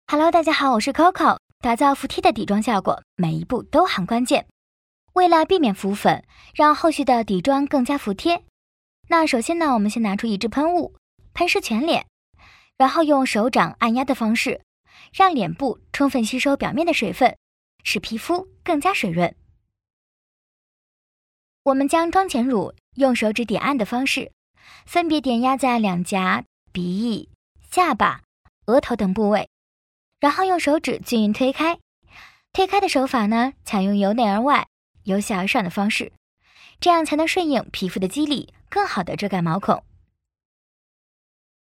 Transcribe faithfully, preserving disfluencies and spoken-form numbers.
Hello， 大家好，我是 Coco。打造服帖的底妆效果，每一步都很关键。为了避免浮粉，让后续的底妆更加服帖，那首先呢，我们先拿出一支喷雾，喷湿全脸，然后用手掌按压的方式，让脸部充分吸收表面的水分，使皮肤更加水润。我们将妆前乳用手指点按的方式，分别点压在两颊、鼻翼、下巴、额头等部位。然后用手指均匀推开，推开的手法呢，采用由内而外、由下而上的方式，这样才能顺应皮肤的肌理，更好的遮盖毛孔。